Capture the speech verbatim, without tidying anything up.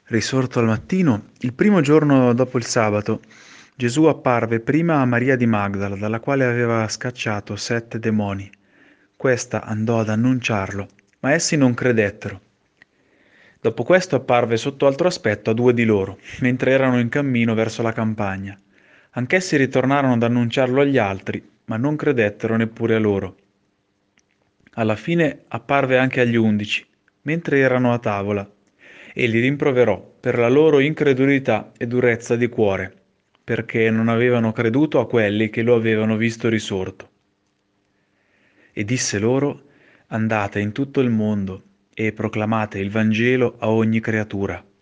Risorto al mattino, il primo giorno dopo il sabato, Gesù apparve prima a Maria di Magdala, dalla quale aveva scacciato sette demoni. Questa andò ad annunciarlo, ma essi non credettero. Dopo questo apparve sotto altro aspetto a due di loro, mentre erano in cammino verso la campagna. Anch'essi ritornarono ad annunciarlo agli altri, ma non credettero neppure a loro. Alla fine apparve anche agli undici, mentre erano a tavola, e li rimproverò per la loro incredulità e durezza di cuore, perché non avevano creduto a quelli che lo avevano visto risorto. E disse loro: Andate in tutto il mondo e proclamate il Vangelo a ogni creatura.